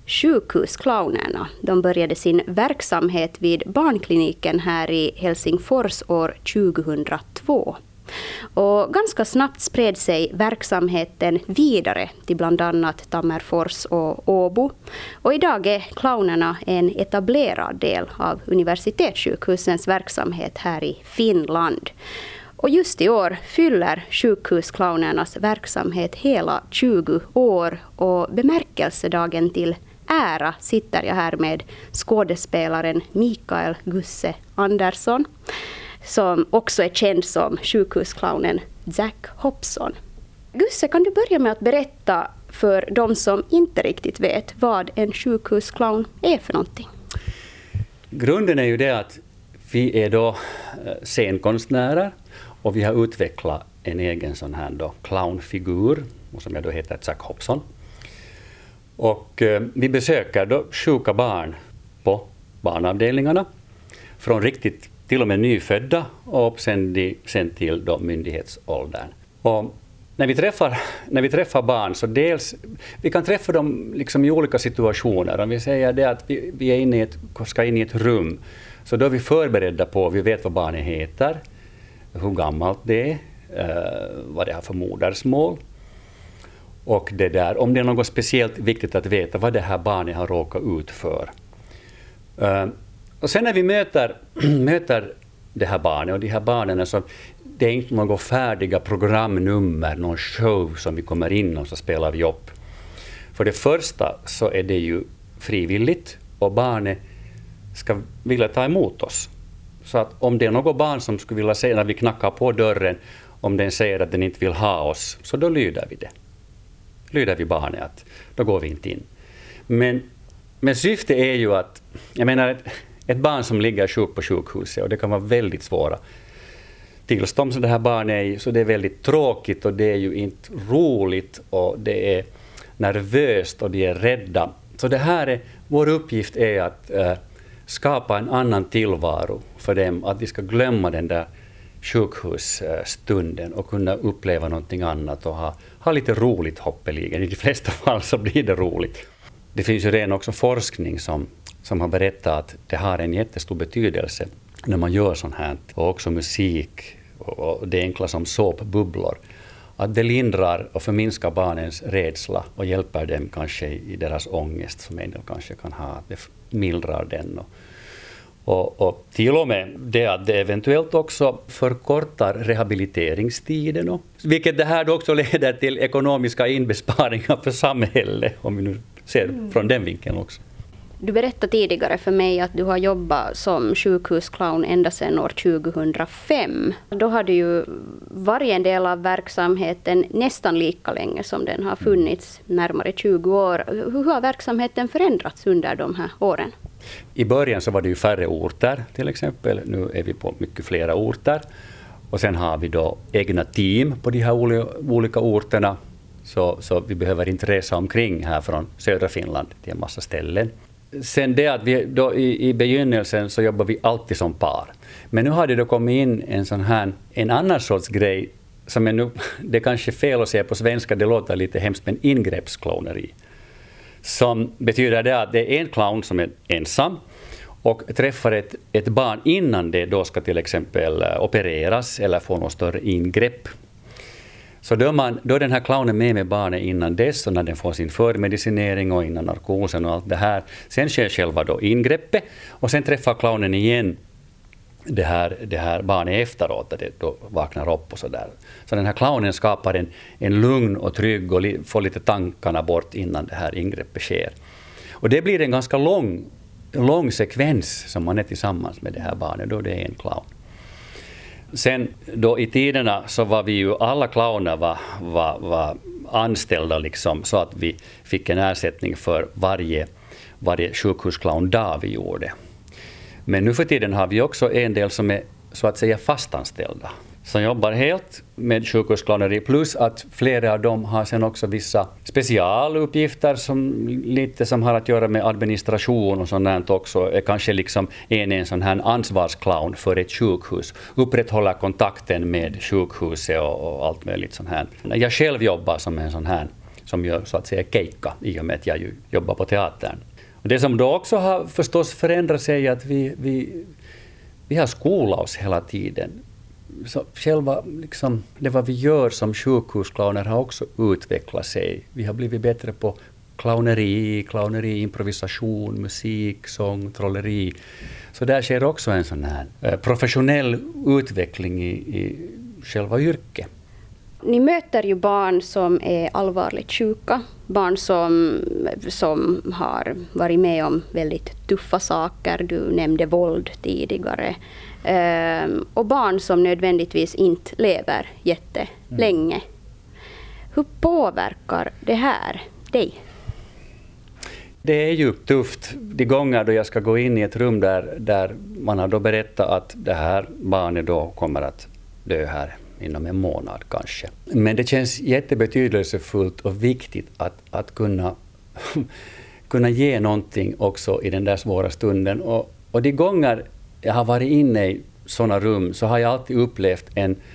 Sjukhusclownerna. De började sin verksamhet vid barnkliniken här i Helsingfors år 2002. Och ganska snabbt spred sig verksamheten vidare till bland annat Tammerfors och Åbo. Och idag är clownerna en etablerad del av universitetssjukhusens verksamhet här i Finland. Och just i år fyller sjukhusclownernas verksamhet hela 20 år, och bemärkelsedagen till ära sitter jag här med skådespelaren Mikael Gusse Andersson, som också är känd som sjukhusclownen Jack Hobson. Gusse, kan du börja med att berätta för de som inte riktigt vet vad en sjukhusclown är för någonting? Grunden är ju det att vi är då scenkonstnärer, och vi har utvecklat en egen sån här då clownfigur, som jag då heter Jack Hobson. Och vi besöker då sjuka barn på barnavdelningarna, från riktigt till och med nyfödda och sen till då myndighetsåldern. Och när vi träffar barn, så dels vi kan träffa dem liksom i olika situationer. Om vi säger det att vi är ska in i ett rum, så då är vi förberedda på, vi vet vad barnet heter, hur gammalt det är, vad det har för modersmål. Och det där, om det är något speciellt viktigt att veta vad det här barnet har råkat ut för. Och sen när vi möter det här barnet, och de här barnen, så det är inte några färdiga programnummer, någon show som vi kommer in och så spelar vi upp. För det första så är det ju frivilligt, och barnet ska vilja ta emot oss. Så att om det är något barn som skulle vilja säga när vi knackar på dörren, om den säger att den inte vill ha oss, så då lyder vi det. Lyder vi barnet, att då går vi inte in. Men syftet är ju att, jag menar, ett barn som ligger sjuk på sjukhuset, och det kan vara väldigt svåra tillstånd som det här barnet är i, så det är väldigt tråkigt, och det är ju inte roligt, och det är nervöst, och de är rädda. Så det här är, vår uppgift är att skapa en annan tillvaro för dem, att de ska glömma den där sjukhusstunden och kunna uppleva någonting annat och ha lite roligt hoppeligen. I de flesta fall så blir det roligt. Det finns ju redan också forskning som har berättat att det har en jättestor betydelse när man gör sånt här, och också musik och det enkla som såpbubblor. Att det lindrar och förminskar barnens rädsla och hjälper dem kanske i deras ångest som en del kanske kan ha. Det mildrar den. Och till och med det att det eventuellt också förkortar rehabiliteringstiden. Vilket det här då också leder till ekonomiska inbesparingar för samhället, om vi nu ser från den vinkeln också. Du berättade tidigare för mig att du har jobbat som sjukhusclown ända sedan år 2005. Då har du ju varit en del av verksamheten nästan lika länge som den har funnits, närmare 20 år. Hur har verksamheten förändrats under de här åren? I början så var det ju färre orter till exempel. Nu är vi på mycket flera orter. Och sen har vi då egna team på de här olika orterna. Så vi behöver inte resa omkring här från södra Finland till en massa ställen. Sen det att vi då i begynnelsen så jobbar vi alltid som par. Men nu har det då kommit in en annan sorts grej som är nu, det är kanske fel att säga på svenska, det låter lite hemskt, men ingreppsclowneri. Som betyder det att det är en clown som är ensam och träffar ett barn innan det då ska till exempel opereras eller få något större ingrepp. Så då är den här clownen med barnet innan dess, och när den får sin förmedicinering och innan narkosen och allt det här. Sen sker själva då ingreppet, och sen träffar clownen igen det här barnet efteråt, där det då vaknar upp och sådär. Så den här clownen skapar en lugn och trygg och får lite tankarna bort innan det här ingreppet sker. Och det blir en ganska lång sekvens som man är tillsammans med det här barnet, då det är en clown. Sen då i tiderna så var vi ju, alla clowner var anställda liksom, så att vi fick en ersättning för varje sjukhusclown-dag vi gjorde. Men nu för tiden har vi också en del som är så att säga fastanställda, som jobbar helt med sjukhusclowneri, plus att flera av dem har sen också vissa specialuppgifter som har att göra med administration och sånt också. Är kanske liksom en sån här ansvarsclown för ett sjukhus, upprätthåller kontakten med sjukhuset och allt möjligt sånt här. Jag själv jobbar som en sån här som gör så att säga keikka i och med att jag ju jobbar på teatern. Och det som då också har förstås förändrat sig är att vi har skolat oss hela tiden. Så själva liksom, det vad vi gör som sjukhusclowner har också utvecklat sig. Vi har blivit bättre på clowneri, improvisation, musik, sång, trolleri. Så där sker också en sån här professionell utveckling i själva yrket. Ni möter ju barn som är allvarligt sjuka, barn som har varit med om väldigt tuffa saker. Du nämnde våld tidigare. Och barn som nödvändigtvis inte lever jättelänge. Hur påverkar det här dig? Det är ju tufft. De gånger då jag ska gå in i ett rum där man har då berättat att det här barnet då kommer att dö här inom en månad kanske. Men det känns jättebetydelsefullt och viktigt att kunna ge någonting också i den där svåra stunden. Och de gånger jag har varit inne i sådana rum så har jag alltid upplevt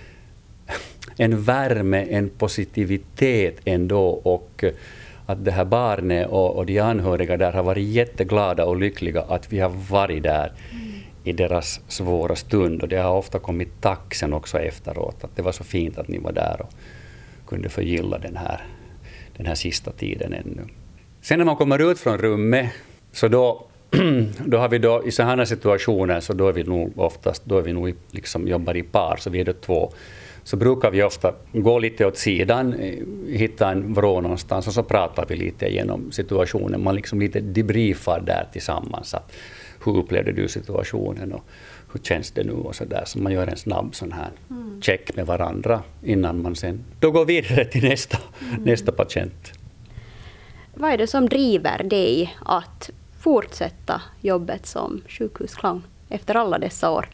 en värme, en positivitet ändå, och att det här barnet och de anhöriga där har varit jätteglada och lyckliga att vi har varit där i deras svåra stund. Och det har ofta kommit tack sen också efteråt, att det var så fint att ni var där och kunde förgilla den här sista tiden ännu. Sen när man kommer ut från rummet så då har vi då i sådana situationer så då är vi nog liksom jobbar i par, så vi är då två. Så brukar vi ofta gå lite åt sidan, hitta en vrå någonstans och så pratar vi lite genom situationen. Man liksom lite debriefar där tillsammans. Att hur upplevde du situationen och hur känns det nu och så där. Så man gör en snabb sån här check med varandra innan man sen då går vidare till nästa patient. Vad är det som driver dig att fortsätta jobbet som sjukhusclown efter alla dessa år?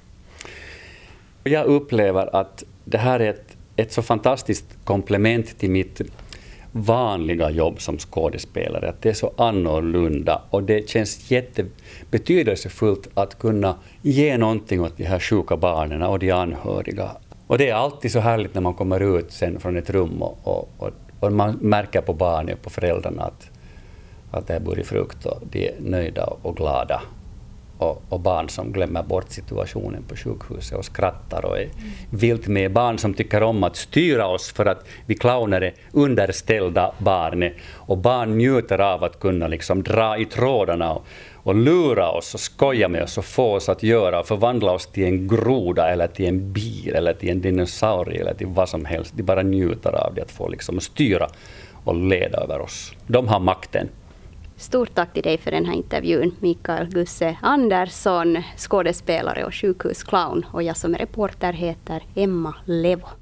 Jag upplever att det här är ett så fantastiskt komplement till mitt vanliga jobb som skådespelare. Att det är så annorlunda och det känns jättebetydelsefullt att kunna ge någonting åt de här sjuka barnen och de anhöriga. Och det är alltid så härligt när man kommer ut sen från ett rum och man märker på barnen och på föräldrarna att det är burit frukt och de är nöjda och glada. Och barn som glömmer bort situationen på sjukhuset och skrattar och är vilt med, barn som tycker om att styra oss för att vi clowner är underställda barnet, och barn njuter av att kunna liksom dra i trådarna och lura oss och skoja med oss och få oss att göra och förvandla oss till en groda eller till en bil eller till en dinosaurie eller till vad som helst. De bara njuter av det, att få liksom styra och leda över oss. De har makten. Stort tack till dig för den här intervjun, Mikael Gusse Andersson, skådespelare och sjukhusclown. Och jag som är reporter heter Emma Levo.